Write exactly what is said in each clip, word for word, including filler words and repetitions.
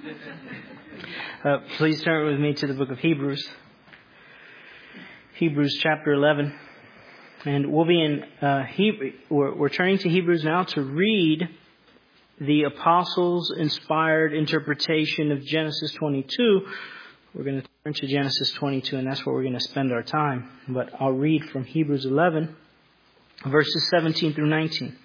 Uh, please turn with me to the book of Hebrews. Hebrews chapter eleven. And we'll be in, uh, Hebrew, we're, we're turning to Hebrews now to read the apostles' inspired interpretation of Genesis twenty-two. We're going to turn to Genesis twenty-two, and that's where we're going to spend our time. But I'll read from Hebrews eleven, verses seventeen through nineteen.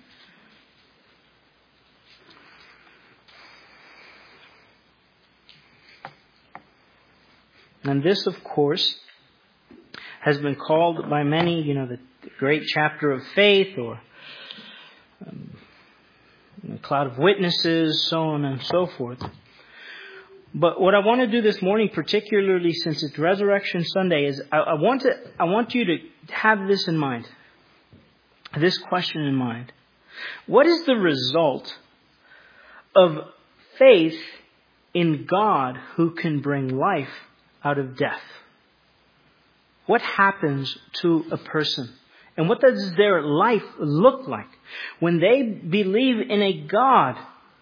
And this, of course, has been called by many, you know, the great chapter of faith, or um, a cloud of witnesses, so on and so forth. But what I want to do this morning, particularly since it's Resurrection Sunday, is I, I want to I want you to have this in mind, this question in mind. What is the result of faith in God who can bring life out of death? What happens to a person? And what does their life look like when they believe in a God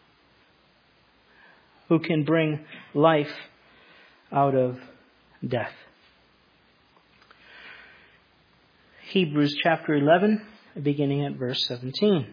who can bring life out of death? Hebrews chapter eleven, beginning at verse seventeen.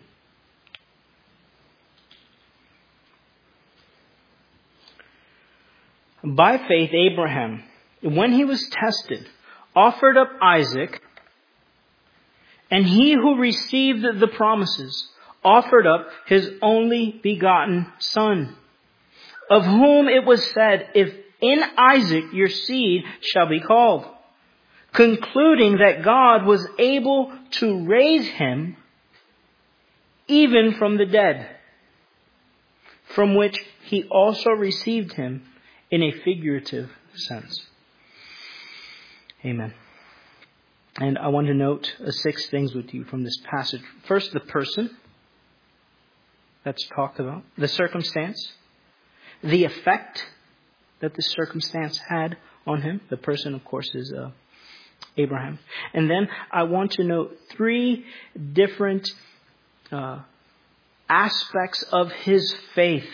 By faith, Abraham, when he was tested, offered up Isaac, and he who received the promises offered up his only begotten son, of whom it was said, if in Isaac your seed shall be called, concluding that God was able to raise him even from the dead, from which he also received him in a figurative sense. Amen. And I want to note uh, six things with you from this passage. First, the person that's talked about, the circumstance, the effect that the circumstance had on him. The person, of course, is uh, Abraham. And then I want to note three different uh, aspects of his faith.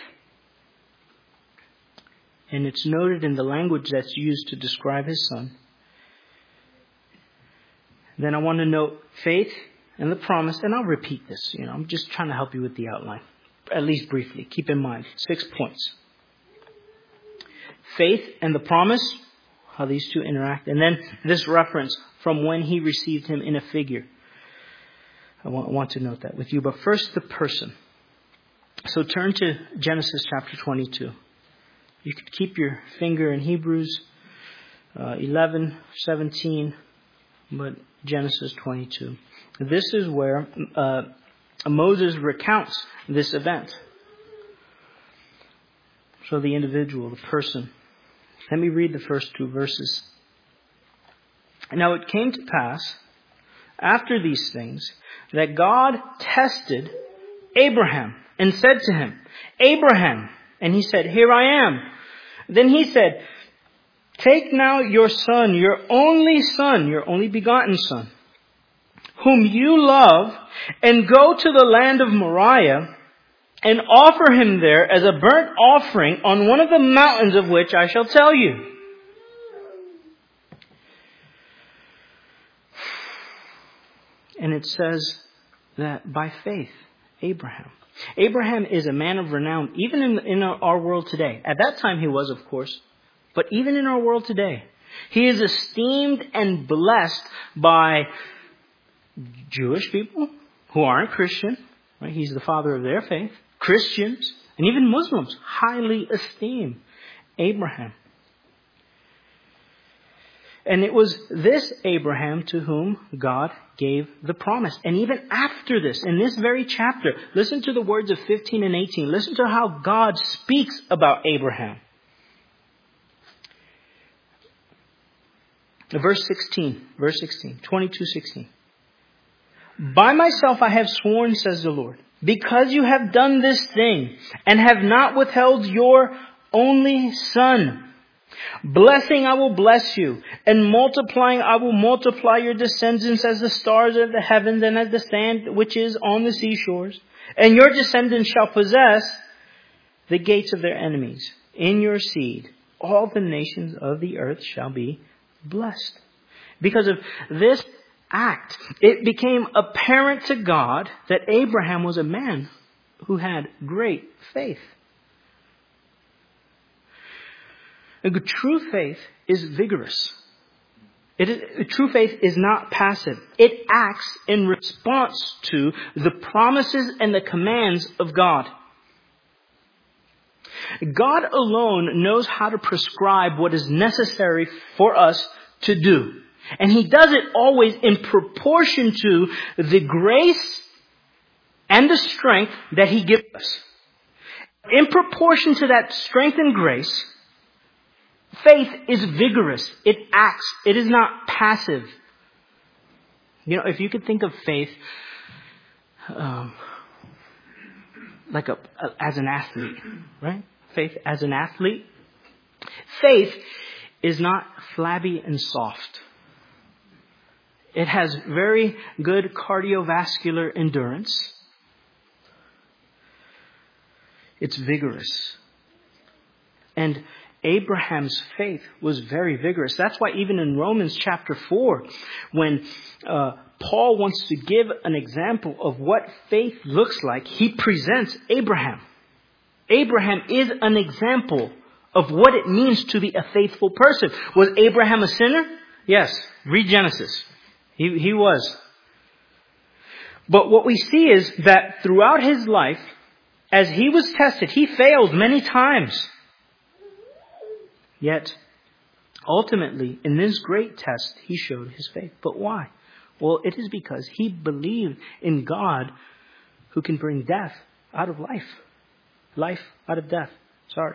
And it's noted in the language that's used to describe his son. Then I want to note faith and the promise. And I'll repeat this. You know, I'm just trying to help you with the outline. At least briefly. Keep in mind. Six points. Faith and the promise. How these two interact. And then this reference from when he received him in a figure. I want, I want to note that with you. But first, the person. So turn to Genesis chapter twenty-two. You could keep your finger in Hebrews uh, eleven, seventeen, but Genesis twenty-two. This is where uh, Moses recounts this event. So the individual, the person. Let me read the first two verses. Now it came to pass, after these things, that God tested Abraham and said to him, Abraham. And he said, here I am. Then he said, take now your son, your only son, your only begotten son, whom you love, and go to the land of Moriah, and offer him there as a burnt offering on one of the mountains of which I shall tell you. And it says that by faith, Abraham. Abraham is a man of renown, even in, in our world today. At that time he was, of course. But even in our world today, he is esteemed and blessed by Jewish people who aren't Christian. Right? He's the father of their faith. Christians and even Muslims highly esteem Abraham. And it was this Abraham to whom God gave the promise. And even after this, in this very chapter, listen to the words of fifteen and eighteen. Listen to how God speaks about Abraham. Verse sixteen, verse sixteen, twenty-two sixteen. By myself I have sworn, says the Lord, because you have done this thing and have not withheld your only son. Blessing I will bless you, and multiplying I will multiply your descendants as the stars of the heavens and as the sand which is on the seashores. And your descendants shall possess the gates of their enemies. in your seed, all the nations of the earth shall be blessed. Because of this act, it became apparent to God that Abraham was a man who had great faith. And true faith is vigorous. It is, true faith is not passive. It acts in response to the promises and the commands of God. God alone knows how to prescribe what is necessary for us to do. And He does it always in proportion to the grace and the strength that He gives us. In proportion to that strength and grace, faith is vigorous. It acts. It is not passive. You know, if you could think of faith um, like a, a as an athlete, right? Faith as an athlete. Faith is not flabby and soft. It has very good cardiovascular endurance. It's vigorous. And Abraham's faith was very vigorous. That's why even in Romans chapter four, when uh, Paul wants to give an example of what faith looks like, he presents Abraham. Abraham is an example of what it means to be a faithful person. Was Abraham a sinner? Yes. Read Genesis. He, he was. But what we see is that throughout his life, as he was tested, he failed many times. Yet, ultimately, in this great test, he showed his faith. But why? Well, it is because he believed in God who can bring death out of life. Life out of death. Sorry.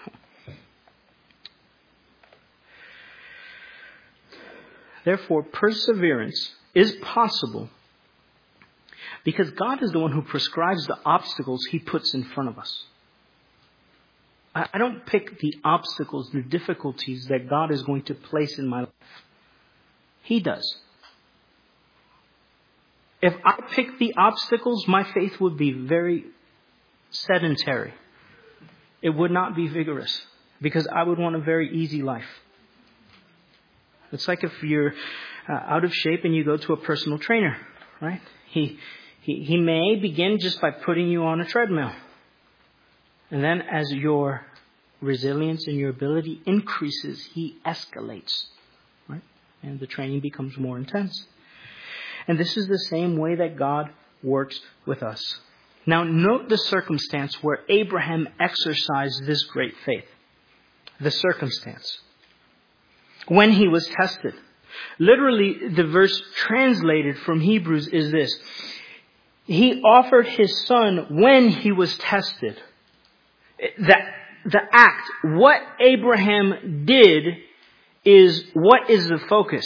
Therefore, perseverance is possible because God is the one who prescribes the obstacles He puts in front of us. I don't pick the obstacles, the difficulties that God is going to place in my life. He does. If I pick the obstacles, my faith would be very sedentary. It would not be vigorous because I would want a very easy life. It's like if you're uh, out of shape and you go to a personal trainer, right? He, he, he may begin just by putting you on a treadmill. And then as your resilience and your ability increases, he escalates, right? And the training becomes more intense. And this is the same way that God works with us. Now note the circumstance where Abraham exercised this great faith. The circumstance. When he was tested. Literally, the verse translated from Hebrews is this. He offered his son when he was tested. The, the act, what Abraham did is what is the focus.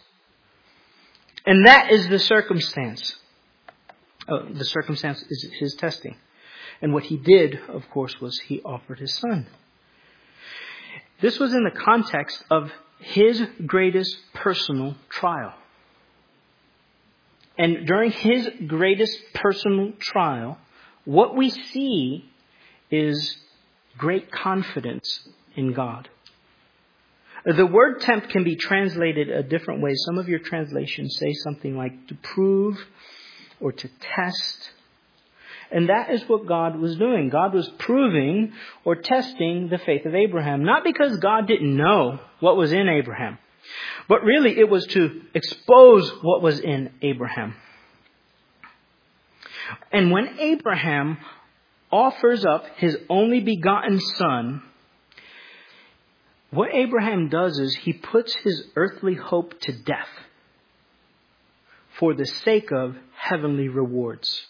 And that is the circumstance. Oh, the circumstance is his testing. And what he did, of course, was he offered his son. This was in the context of his greatest personal trial. And during his greatest personal trial, what we see is great confidence in God. The word tempt can be translated a different way. Some of your translations say something like to prove or to test. And that is what God was doing. God was proving or testing the faith of Abraham. Not because God didn't know what was in Abraham, but really it was to expose what was in Abraham. And when Abraham offers up his only begotten son, what Abraham does is he puts his earthly hope to death for the sake of heavenly rewards.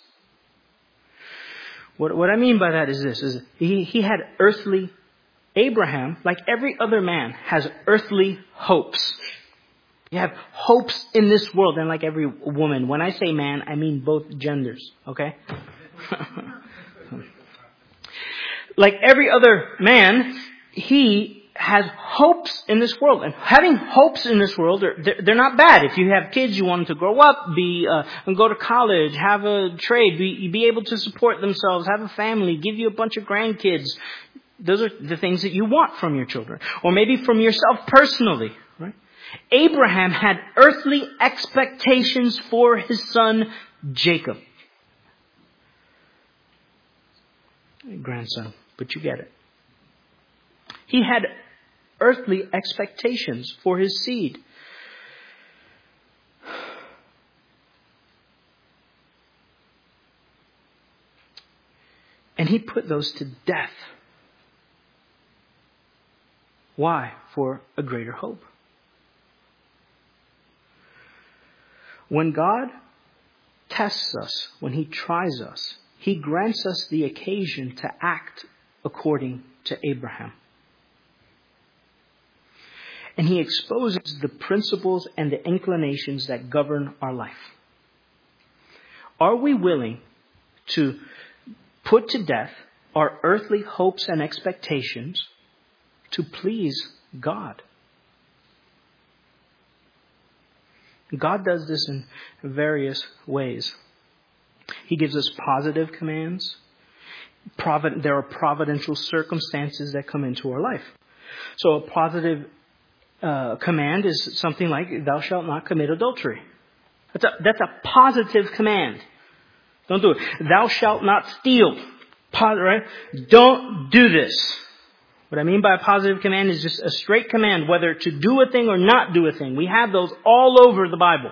What, what I mean by that is this, is he, he had earthly, Abraham, like every other man, has earthly hopes. You have hopes in this world, and like every woman. When I say man, I mean both genders, okay? Like every other man, he has hopes in this world. And having hopes in this world, they're, they're not bad. If you have kids, you want them to grow up, be uh, and go to college, have a trade, be, be able to support themselves, have a family, give you a bunch of grandkids. Those are the things that you want from your children. Or maybe from yourself personally, right? Abraham had earthly expectations for his son Jacob. Grandson, but you get it. He had earthly expectations for his seed. And he put those to death. Why? For a greater hope. When God tests us, when He tries us, He grants us the occasion to act according to Abraham. And He exposes the principles and the inclinations that govern our life. Are we willing to put to death our earthly hopes and expectations to please God? God does this in various ways. He gives us positive commands. Provid- there are providential circumstances that come into our life. So a positive uh, command is something like, thou shalt not commit adultery. That's a, that's a positive command. Don't do it. Thou shalt not steal. Right? Don't do this. What I mean by a positive command is just a straight command, whether to do a thing or not do a thing. We have those all over the Bible.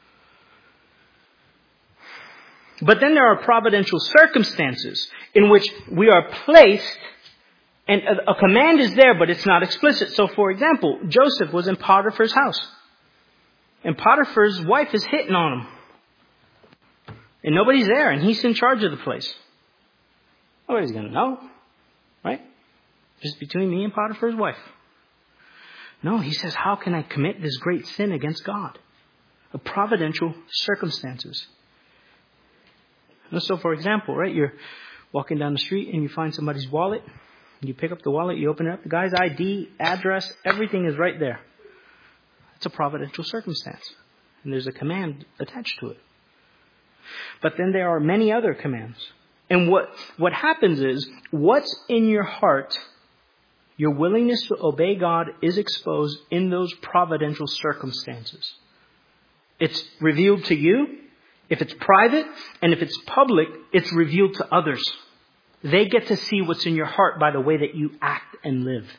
But then there are providential circumstances in which we are placed, and a, a command is there, but it's not explicit. So, for example, Joseph was in Potiphar's house, and Potiphar's wife is hitting on him. And nobody's there, and he's in charge of the place. Nobody's going to know, right? Just between me and Potiphar's wife. No, he says, how can I commit this great sin against God? A providential circumstances. And so, for example, right, you're walking down the street and you find somebody's wallet. You pick up the wallet, you open it up, the guy's I D, address, everything is right there. It's a providential circumstance. And there's a command attached to it. But then there are many other commands. And what, what happens is, what's in your heart, your willingness to obey God is exposed in those providential circumstances. It's revealed to you. If it's private and if it's public, it's revealed to others. They get to see what's in your heart by the way that you act and live.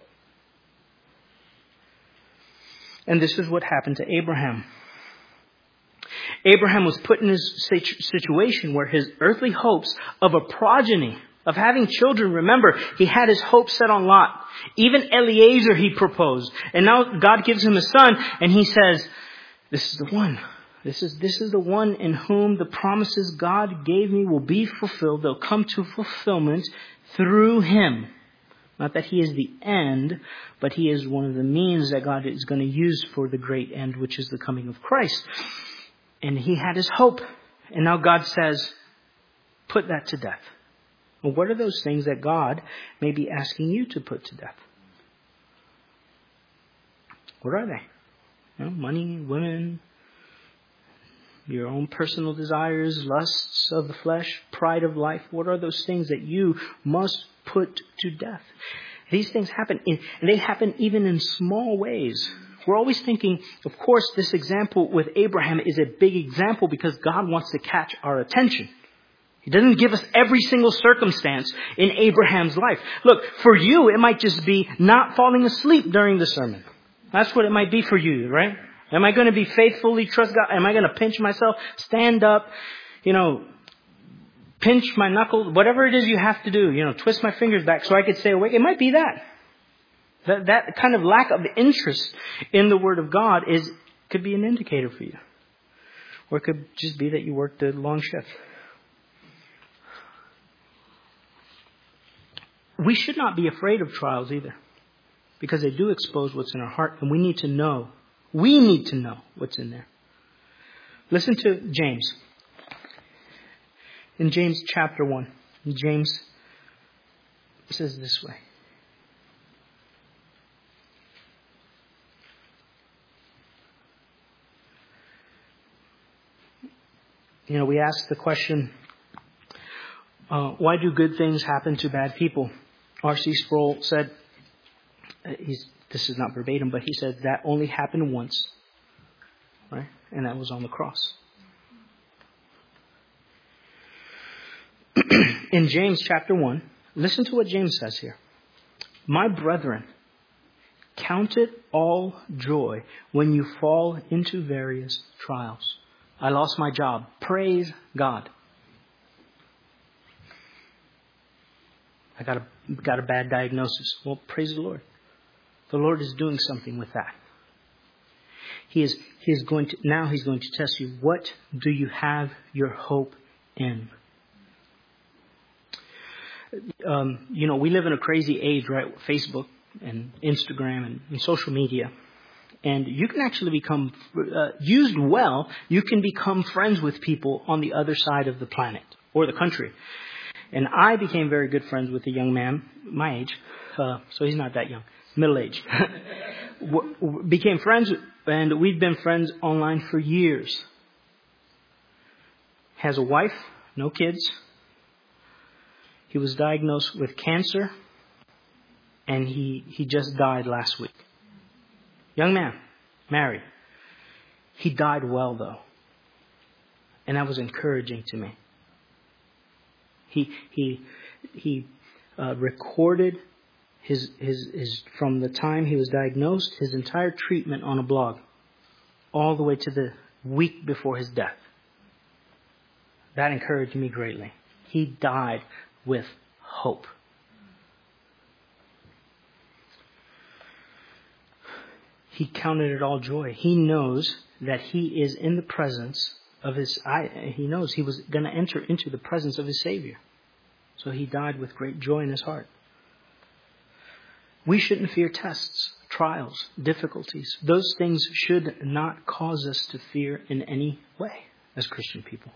And this is what happened to Abraham. Abraham was put in this situation where his earthly hopes of a progeny, of having children, remember, he had his hopes set on Lot. Even Eliezer he proposed. And now God gives him a son and he says, this is the one. This is, this is the one in whom the promises God gave me will be fulfilled. They'll come to fulfillment through him. Not that he is the end, but he is one of the means that God is going to use for the great end, which is the coming of Christ. And he had his hope. And now God says, put that to death. Well, what are those things that God may be asking you to put to death? What are they? You know, money, women, your own personal desires, lusts of the flesh, pride of life. What are those things that you must put to death? These things happen, in, and they happen even in small ways. We're always thinking, of course, this example with Abraham is a big example because God wants to catch our attention. He doesn't give us every single circumstance in Abraham's life. Look, for you, it might just be not falling asleep during the sermon. That's what it might be for you, right? Am I going to be faithfully trust God? Am I going to pinch myself, stand up, you know, pinch my knuckles, whatever it is you have to do, you know, twist my fingers back so I could stay awake? It might be that. That that kind of lack of interest in the Word of God is could be an indicator for you. Or it could just be that you worked a long shift. We should not be afraid of trials either, because they do expose what's in our heart, and we need to know. We need to know what's in there. Listen to James. In James chapter one, James says this way. You know, we ask the question, uh, why do good things happen to bad people? R C Sproul said, he's, this is not verbatim, but he said that only happened once, right? And that was on the cross. In James chapter one, listen to what James says here. My brethren, count it all joy when you fall into various trials. I lost my job. Praise God. I got a got a bad diagnosis. Well, praise the Lord. The Lord is doing something with that. He is He is going to now He's going to test you. What do you have your hope in? Um, you know, we live in a crazy age, right? Facebook and Instagram and, and social media. And you can actually become, uh, used well, you can become friends with people on the other side of the planet or the country. And I became very good friends with a young man, my age, uh, so he's not that young, middle age. Became friends, and we've been friends online for years. Has a wife, no kids. He was diagnosed with cancer, and he, he just died last week. Young man, married. He died well, though. And that was encouraging to me. He he he uh, recorded his, his his from the time he was diagnosed, his entire treatment on a blog, all the way to the week before his death. That encouraged me greatly. He died with hope. He counted it all joy. He knows that he is in the presence of his, I, he knows he was going to enter into the presence of his Savior. So he died with great joy in his heart. We shouldn't fear tests, trials, difficulties. Those things should not cause us to fear in any way as Christian people.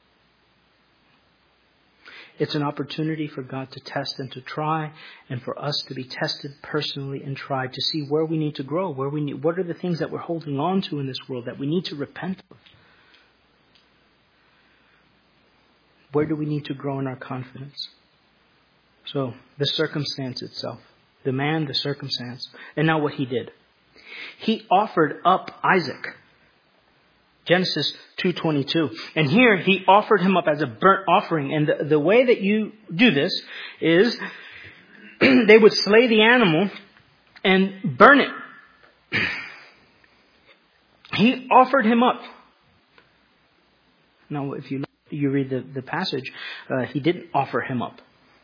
It's an opportunity for God to test and to try, and for us to be tested personally and tried to see where we need to grow, where we need, what are the things that we're holding on to in this world that we need to repent of. Where do we need to grow in our confidence? So, the circumstance itself, the man, the circumstance, and now what he did. He offered up Isaac. Genesis two twenty-two. And here he offered him up as a burnt offering. And the, the way that you do this is they would slay the animal and burn it. He offered him up. Now, if you you read the, the passage, uh, he didn't offer him up.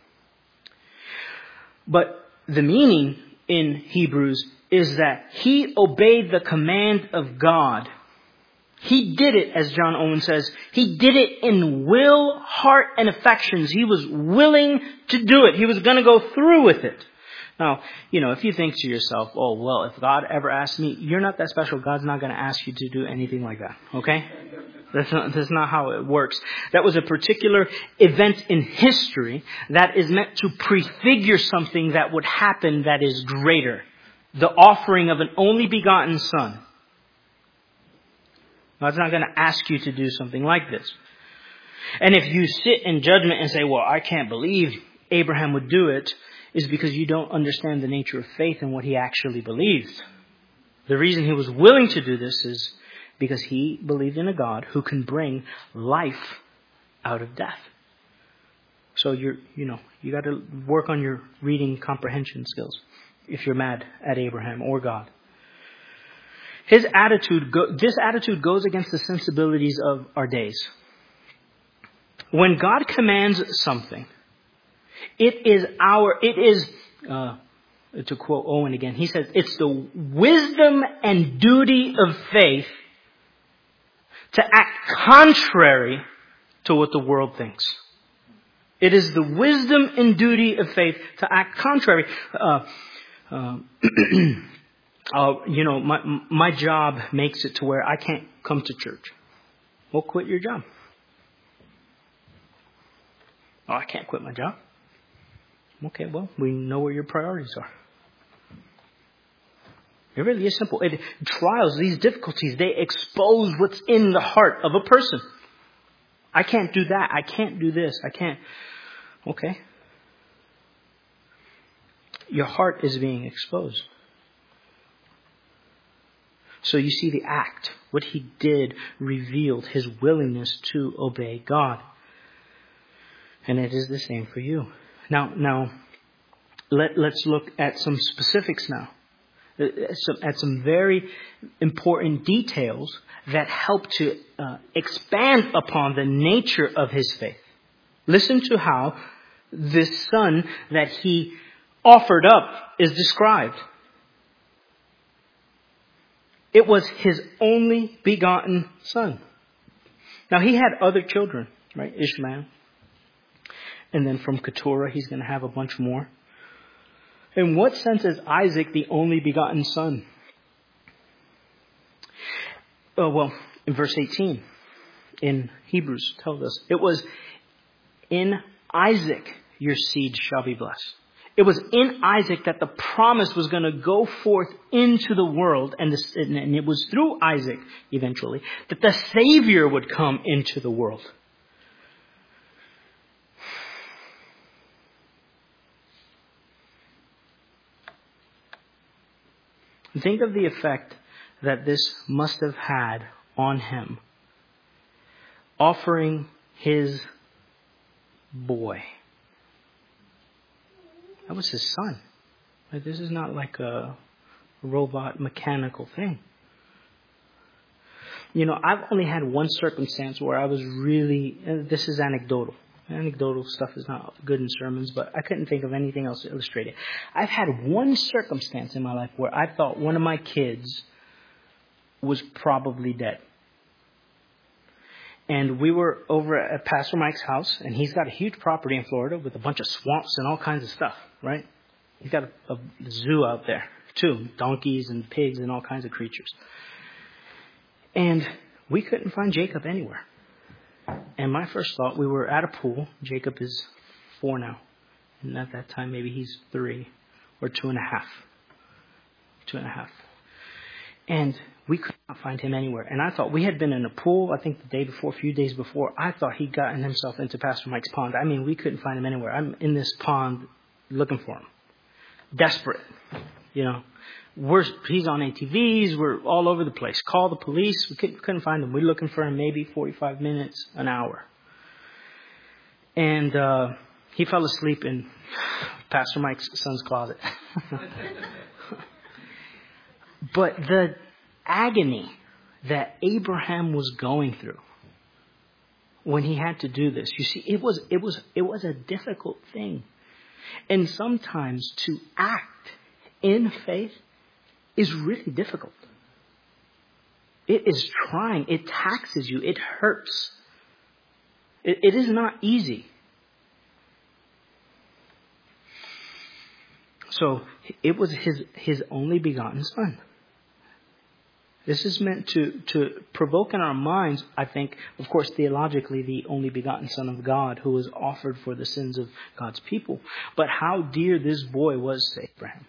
But the meaning in Hebrews is that he obeyed the command of God. He did it, as John Owen says, he did it in will, heart, and affections. He was willing to do it. He was going to go through with it. Now, you know, if you think to yourself, oh, well, if God ever asked me, you're not that special. God's not going to ask you to do anything like that. Okay? That's not, that's not how it works. That was a particular event in history that is meant to prefigure something that would happen that is greater. The offering of an only begotten Son. God's not going to ask you to do something like this. And if you sit in judgment and say, well, I can't believe Abraham would do it, is because you don't understand the nature of faith and what he actually believed. The reason he was willing to do this is because he believed in a God who can bring life out of death. So you're, you know, you got to work on your reading comprehension skills if you're mad at Abraham or God. His attitude, go, this attitude goes against the sensibilities of our days. When God commands something, it is our, it is, uh, to quote Owen again, he says, it's the wisdom and duty of faith to act contrary to what the world thinks. It is the wisdom and duty of faith to act contrary. Uh, uh, Uh, you know, my my job makes it to where I can't come to church. Well, quit your job. Oh, I can't quit my job. Okay, well, we know where your priorities are. It really is simple. It, trials, these difficulties, they expose what's in the heart of a person. I can't do that. I can't do this. I can't. Okay. Your heart is being exposed. So you see the act, what he did revealed his willingness to obey God. And it is the same for you. Now, now let, let's look at some specifics now. At some very important details that help to uh, expand upon the nature of his faith. Listen to how this son that he offered up is described. It was his only begotten son. Now he had other children, right? Ishmael. And then from Keturah, he's going to have a bunch more. In what sense is Isaac the only begotten son? Oh, well, in verse eighteen, in Hebrews tells us, it was in Isaac your seed shall be blessed. It was in Isaac that the promise was going to go forth into the world, and, this, and it was through Isaac, eventually, that the Savior would come into the world. Think of the effect that this must have had on him, offering his boy. That was his son. Like, this is not like a robot mechanical thing. You know, I've only had one circumstance where I was really, and this is anecdotal. Anecdotal stuff is not good in sermons, but I couldn't think of anything else to illustrate it. I've had one circumstance in my life where I thought one of my kids was probably dead. And we were over at Pastor Mike's house, and he's got a huge property in Florida with a bunch of swamps and all kinds of stuff, right? He's got a, a zoo out there, too. Donkeys and pigs and all kinds of creatures. And we couldn't find Jacob anywhere. And my first thought, we were at a pool. Jacob is four now. And at that time, maybe he's three or two and a half. Two and a half. And we could not find him anywhere. And I thought we had been in a pool, I think the day before, a few days before. I thought he'd gotten himself into Pastor Mike's pond. I mean, we couldn't find him anywhere. I'm in this pond looking for him. Desperate, you know. We're, he's on A T Vs. We're all over the place. Call the police. We couldn't, couldn't find him. We're looking for him maybe forty-five minutes, an hour. And uh, he fell asleep in Pastor Mike's son's closet. But the agony that Abraham was going through when he had to do this, you see, it was it was it was a difficult thing. And sometimes to act in faith is really difficult. It is trying. It taxes you. It hurts. It, it is not easy. So it was his, his only begotten son. This is meant to, to provoke in our minds, I think, of course, theologically, the only begotten Son of God who was offered for the sins of God's people. But how dear this boy was to Abraham.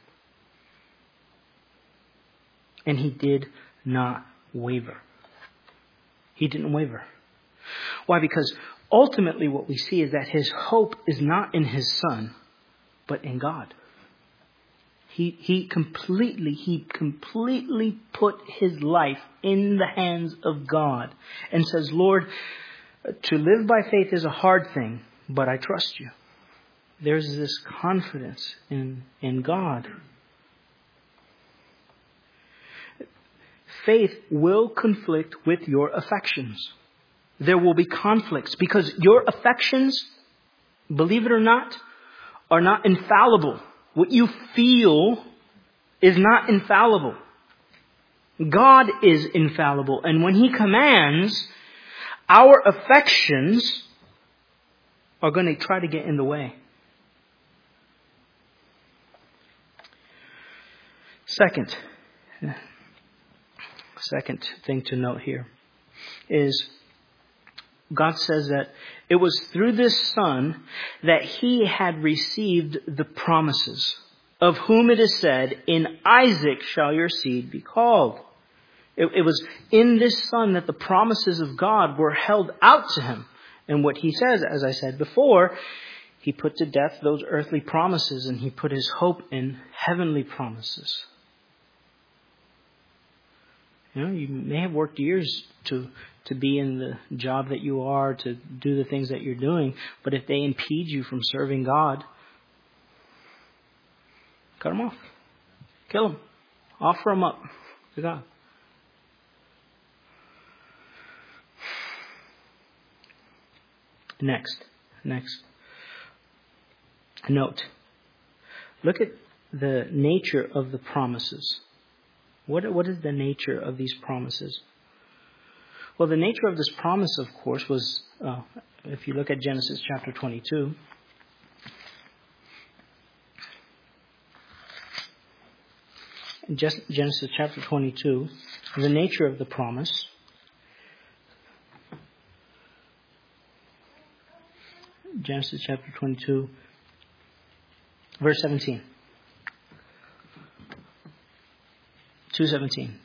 And he did not waver. He didn't waver. Why? Because ultimately what we see is that his hope is not in his son, but in God. He he completely, he completely put his life in the hands of God and says, Lord, to live by faith is a hard thing, but I trust you. There's this confidence in, in God. Faith will conflict with your affections. There will be conflicts because your affections, believe it or not, are not infallible. What you feel is not infallible. God is infallible. And when He commands, our affections are going to try to get in the way. Second, second thing to note here is God says that it was through this son that he had received the promises, of whom it is said, in Isaac shall your seed be called. It, it was in this son that the promises of God were held out to him. And what he says, as I said before, He put to death those earthly promises and he put his hope in heavenly promises. You know, you may have worked years to to be in the job that you are, to do the things that you're doing, but if they impede you from serving God, cut them off. Kill them. Offer them up to God. Next. Next. Note. Look at the nature of the promises. What, what is the nature of these promises? Well, the nature of this promise, of course, was, uh, if you look at Genesis chapter twenty-two, Genesis chapter twenty-two, the nature of the promise. Genesis chapter twenty-two, verse seventeen. two seventeen.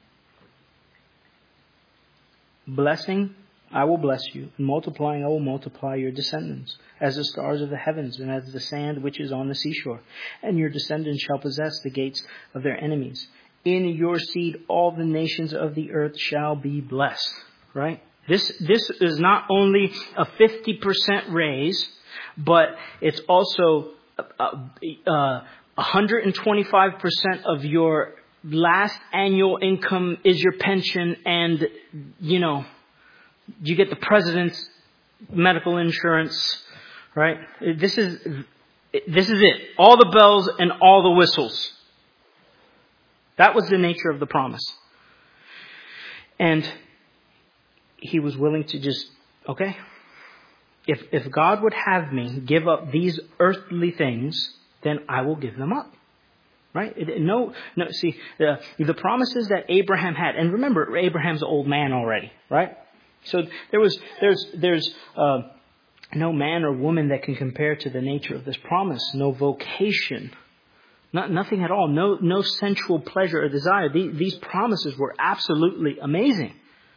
Blessing, I will bless you, and multiplying, I will multiply your descendants, as the stars of the heavens, and as the sand which is on the seashore. And your descendants shall possess the gates of their enemies. In your seed, all the nations of the earth shall be blessed. Right? This, this is not only a fifty percent raise, but it's also uh, uh, one hundred twenty-five percent of your last annual income is your pension, and, you know, you get the president's medical insurance, right? This is, this is it. All the bells and all the whistles. That was the nature of the promise. And he was willing to just, okay, if, if God would have me give up these earthly things, then I will give them up. Right? No, no. See, the the promises that Abraham had, and remember, Abraham's an old man already, right? So there was, there's, there's uh, no man or woman that can compare to the nature of this promise. No vocation, not nothing at all. No, no sensual pleasure or desire. These, these promises were absolutely amazing.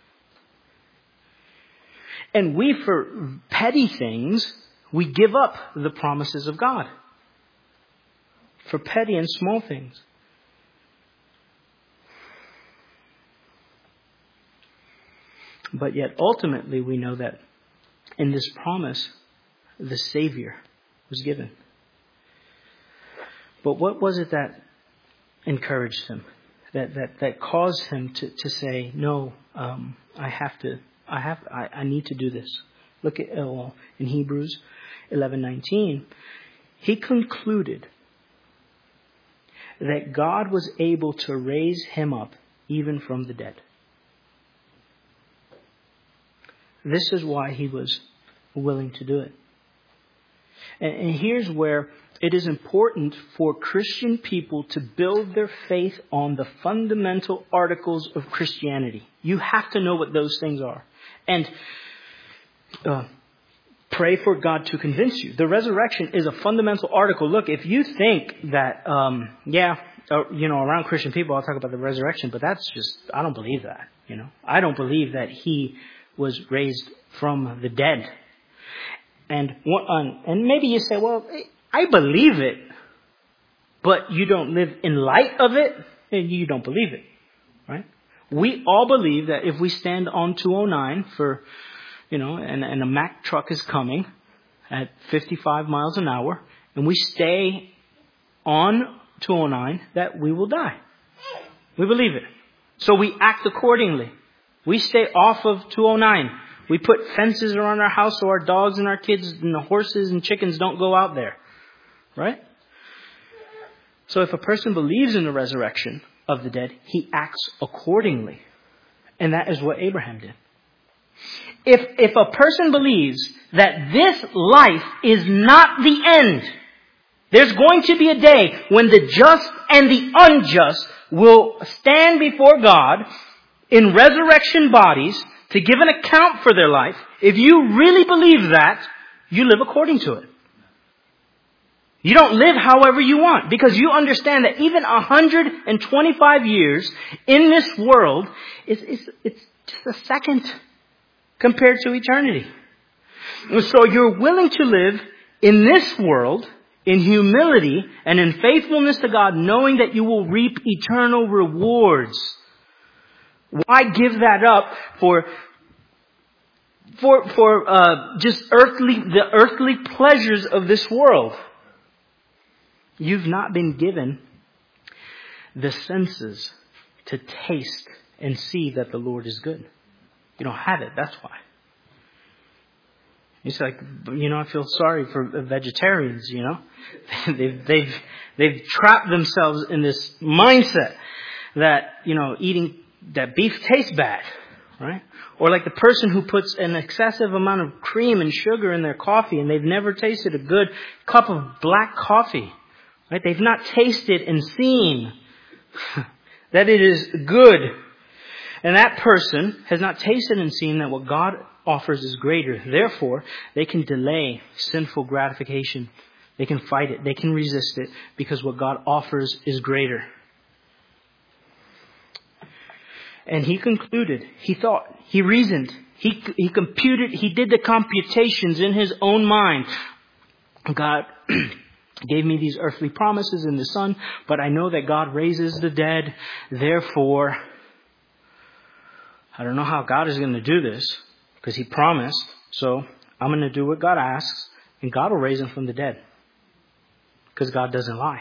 And we, for petty things, we give up the promises of God. For petty and small things. But yet ultimately we know that in this promise the Savior was given. But what was it that encouraged him? That that, that caused him to, to say, no, um, I have to I have I, I need to do this. Look at uh, in Hebrews eleven nineteen. He concluded that God was able to raise him up even from the dead. This is why he was willing to do it. And, and here's where it is important for Christian people to build their faith on the fundamental articles of Christianity. You have to know what those things are. And uh, pray for God to convince you. The resurrection is a fundamental article. Look, if you think that, um, yeah, uh, you know, around Christian people, I'll talk about the resurrection, but that's just, I don't believe that, you know. I don't believe that he was raised from the dead. And one, um, and maybe you say, well, I believe it, but you don't live in light of it, and you don't believe it, right? We all believe that if we stand on two oh nine for, you know, and, and a Mack truck is coming at fifty-five miles an hour, and we stay on two oh nine, that we will die. We believe it. So we act accordingly. We stay off of two oh nine. We put fences around our house so our dogs and our kids and the horses and chickens don't go out there. Right? So if a person believes in the resurrection of the dead, he acts accordingly. And that is what Abraham did. If, if a person believes that this life is not the end, there's going to be a day when the just and the unjust will stand before God in resurrection bodies to give an account for their life. If you really believe that, you live according to it. You don't live however you want, because you understand that even one hundred twenty-five years in this world is, is it's just a second compared to eternity. So you're willing to live in this world, in humility and in faithfulness to God, knowing that you will reap eternal rewards. Why give that up for for for uh, just earthly the earthly pleasures of this world? You've not been given the senses to taste and see that the Lord is good. You don't have it. That's why. It's like, you know, I feel sorry for vegetarians, you know. they've, they've, they've trapped themselves in this mindset that, you know, eating, that beef tastes bad, right? Or like the person who puts an excessive amount of cream and sugar in their coffee and they've never tasted a good cup of black coffee, right? They've not tasted and seen that it is good. And that person has not tasted and seen that what God offers is greater. Therefore, they can delay sinful gratification. They can fight it. They can resist it because what God offers is greater. And he concluded, he thought, he reasoned, he, he computed, he did the computations in his own mind. God gave me these earthly promises in the Son, but I know that God raises the dead. Therefore, I don't know how God is going to do this because he promised. So I'm going to do what God asks and God will raise him from the dead because God doesn't lie.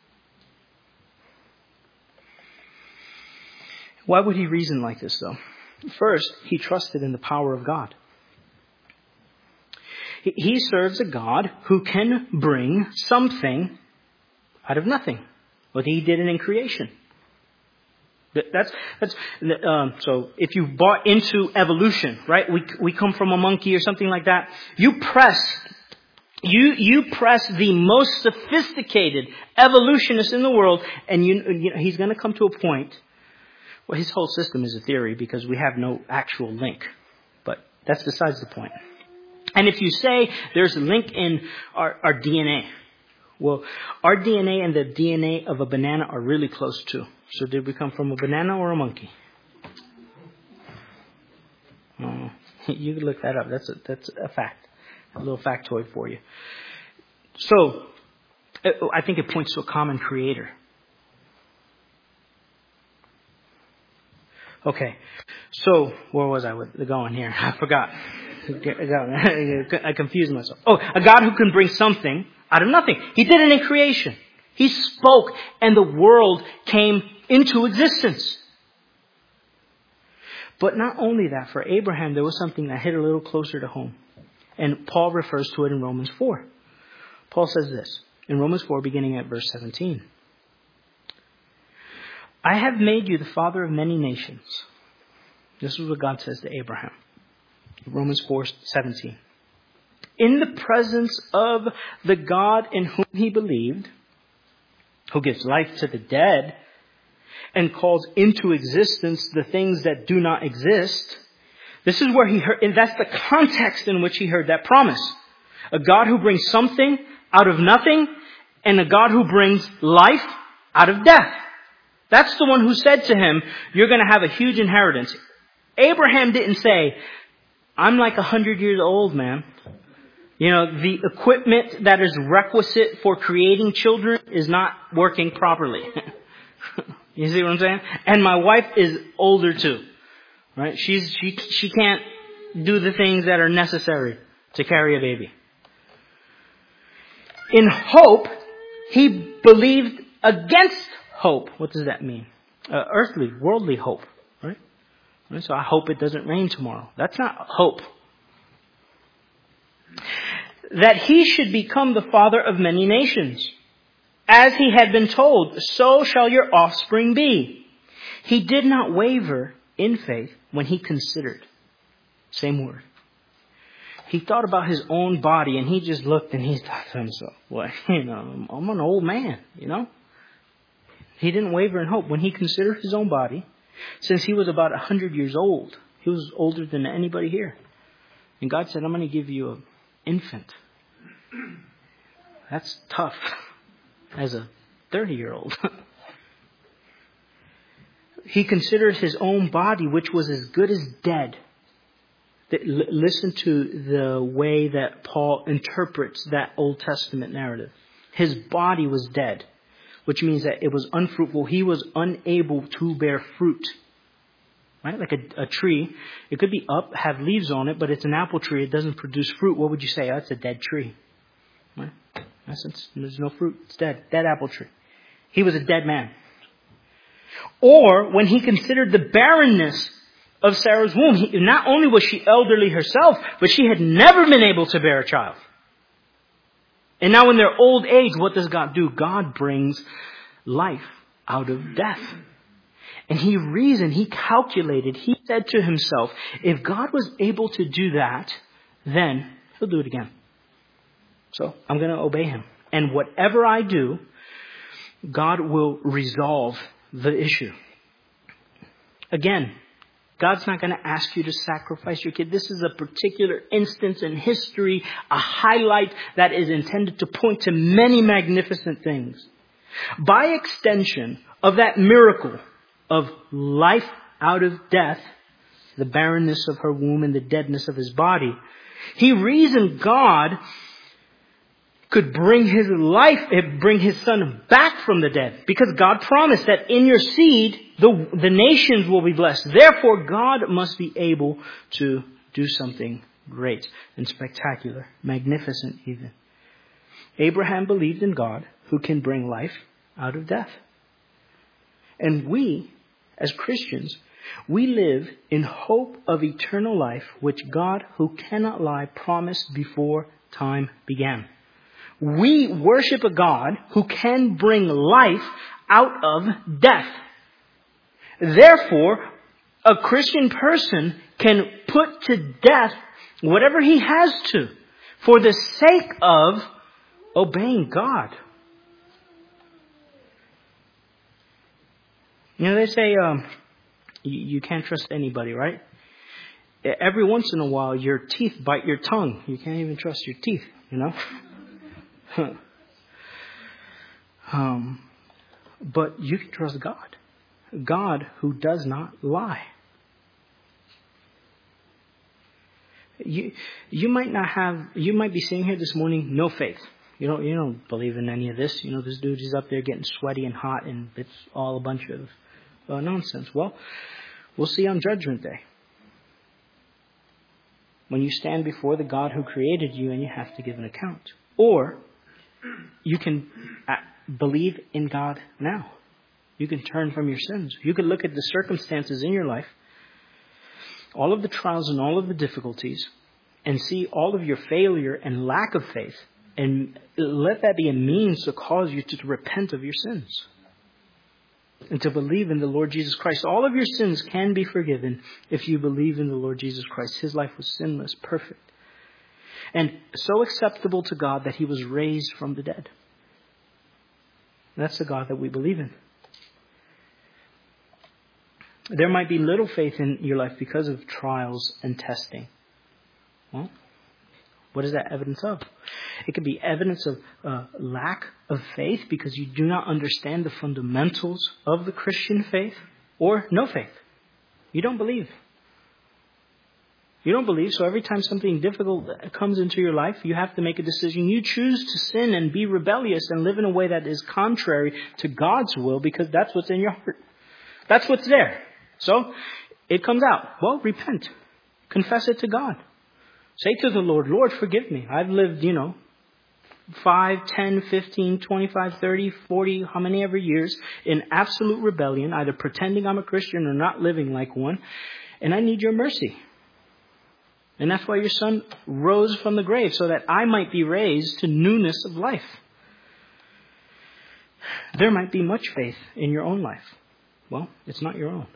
Why would he reason like this though? First, he trusted in the power of God. He serves a God who can bring something out of nothing. What he did it in creation. That's that's um, so. If you bought into evolution, right? We we come from a monkey or something like that. You press, you you press the most sophisticated evolutionist in the world, and you, you know, he's going to come to a point. Well, his whole system is a theory because we have no actual link, but that's besides the point. And if you say there's a link in our, our D N A, well, our D N A and the D N A of a banana are really close too. So did we come from a banana or a monkey? Oh, you can look that up. That's a, that's a fact. A little factoid for you. So, I think it points to a common creator. Okay. So, where was I with going here? I forgot. I confused myself. Oh, a God who can bring something out of nothing. He did it in creation. He spoke and the world came into existence. But not only that, for Abraham, there was something that hit a little closer to home. And Paul refers to it in Romans four. Paul says this in Romans four, beginning at verse seventeen. I have made you the father of many nations. This is what God says to Abraham. Romans four seventeen. In the presence of the God in whom he believed, who gives life to the dead and calls into existence the things that do not exist. This is where he heard, and that's the context in which he heard that promise. A God who brings something out of nothing and a God who brings life out of death. That's the one who said to him, you're going to have a huge inheritance. Abraham didn't say, I'm like a hundred years old, man. You know, the equipment that is requisite for creating children is not working properly. You see what I'm saying? And my wife is older too. Right? She's, she, she can't do the things that are necessary to carry a baby. In hope, he believed against hope. What does that mean? Uh, earthly, worldly hope. Right? Right? So I hope it doesn't rain tomorrow. That's not hope. That he should become the father of many nations. As he had been told, so shall your offspring be. He did not waver in faith when he considered. Same word. He thought about his own body and he just looked and he thought to himself, well, you know, I'm an old man, you know. He didn't waver in hope when he considered his own body. Since he was about a hundred years old, he was older than anybody here. And God said, I'm going to give you an infant. That's tough as a thirty-year-old. He considered his own body, which was as good as dead. Listen to the way that Paul interprets that Old Testament narrative. His body was dead, which means that it was unfruitful. He was unable to bear fruit. Right? Like a, a tree. It could be up, have leaves on it, but it's an apple tree. It doesn't produce fruit. What would you say? Oh, it's a dead tree. Right? In essence, there's no fruit. It's dead. Dead apple tree. He was a dead man. Or when he considered the barrenness of Sarah's womb, he, not only was she elderly herself, but she had never been able to bear a child. And now in their old age, what does God do? God brings life out of death. And he reasoned, he calculated, he said to himself, if God was able to do that, then he'll do it again. So I'm going to obey him. And whatever I do, God will resolve the issue. Again, God's not going to ask you to sacrifice your kid. This is a particular instance in history, a highlight that is intended to point to many magnificent things. By extension of that miracle of life out of death, the barrenness of her womb and the deadness of his body, he reasoned God could bring his life, bring his son back from the dead. Because God promised that in your seed, the, the nations will be blessed. Therefore, God must be able to do something great and spectacular, magnificent even. Abraham believed in God who can bring life out of death. And we, as Christians, we live in hope of eternal life, which God, who cannot lie, promised before time began. We worship a God who can bring life out of death. Therefore, a Christian person can put to death whatever he has to for the sake of obeying God. You know, they say um, you, you can't trust anybody, right? Every once in a while, your teeth bite your tongue. You can't even trust your teeth, you know? um, but you can trust God. God who does not lie. You you might not have, you might be sitting here this morning, no faith. You don't you don't believe in any of this. You know, this dude is up there getting sweaty and hot and it's all a bunch of uh, nonsense. Well, we'll see on Judgment Day. When you stand before the God who created you and you have to give an account. Or you can believe in God now. You can turn from your sins. You can look at the circumstances in your life, all of the trials and all of the difficulties, and see all of your failure and lack of faith, and let that be a means to cause you to repent of your sins and to believe in the Lord Jesus Christ. All of your sins can be forgiven if you believe in the Lord Jesus Christ. His life was sinless, perfect, and so acceptable to God that he was raised from the dead. That's the God that we believe in. There might be little faith in your life because of trials and testing. Well, what is that evidence of? It could be evidence of uh, lack of faith because you do not understand the fundamentals of the Christian faith, or no faith. You don't believe. You don't believe, so every time something difficult comes into your life, you have to make a decision. You choose to sin and be rebellious and live in a way that is contrary to God's will because that's what's in your heart. That's what's there. So it comes out. Well, repent. Confess it to God. Say to the Lord, Lord, forgive me. I've lived, you know, five, ten, fifteen, twenty-five, thirty, forty, how many ever years in absolute rebellion, either pretending I'm a Christian or not living like one. And I need your mercy. And that's why your son rose from the grave, so that I might be raised to newness of life. There might be much faith in your own life. Well, it's not your own.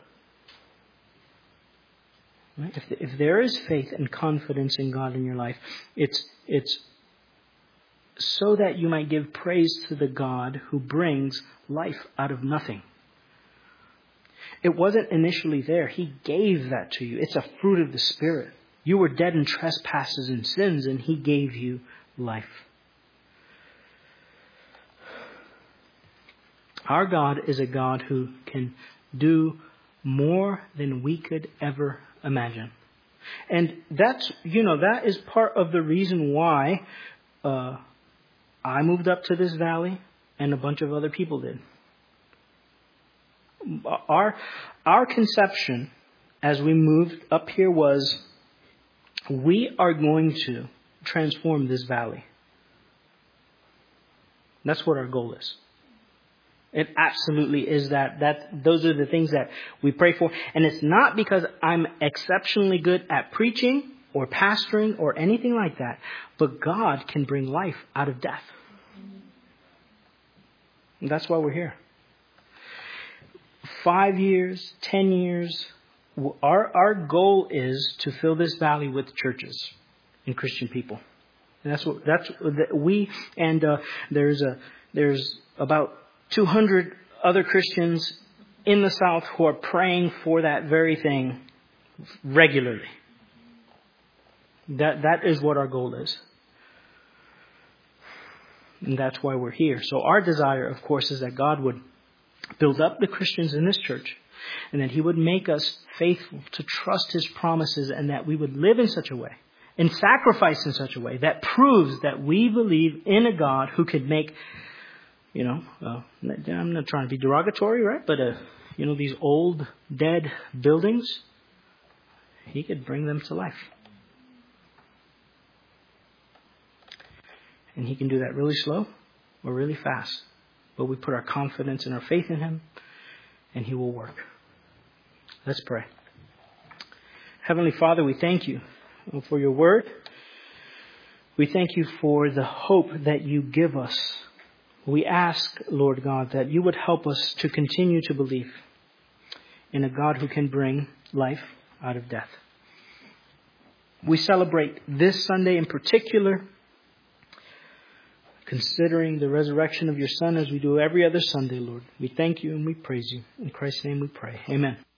Right? If, the, if there is faith and confidence in God in your life, it's it's so that you might give praise to the God who brings life out of nothing. It wasn't initially there. He gave that to you. It's a fruit of the Spirit. You were dead in trespasses and sins, and he gave you life. Our God is a God who can do more than we could ever imagine. And that's, you know, that is part of the reason why uh, I moved up to this valley and a bunch of other people did. Our, our conception as we moved up here was, we are going to transform this valley. That's what our goal is. It absolutely is that. That those are the things that we pray for. And it's not because I'm exceptionally good at preaching or pastoring or anything like that. But God can bring life out of death. And that's why we're here. Five years, ten years. Our, our goal is to fill this valley with churches and Christian people. And that's what that's we and uh, there's a there's about two hundred other Christians in the South who are praying for that very thing regularly. That that is what our goal is. And that's why we're here. So our desire, of course, is that God would build up the Christians in this church, and that He would make us faithful to trust His promises, and that we would live in such a way and sacrifice in such a way that proves that we believe in a God who could make, you know, uh, I'm not trying to be derogatory, right? But, uh, you know, these old, dead buildings, He could bring them to life. And He can do that really slow or really fast. But we put our confidence and our faith in Him, and He will work. Let's pray. Heavenly Father, we thank You for Your word. We thank You for the hope that You give us. We ask, Lord God, that You would help us to continue to believe in a God who can bring life out of death. We celebrate this Sunday in particular, considering the resurrection of Your Son as we do every other Sunday, Lord. We thank You and we praise You. In Christ's name we pray. Amen.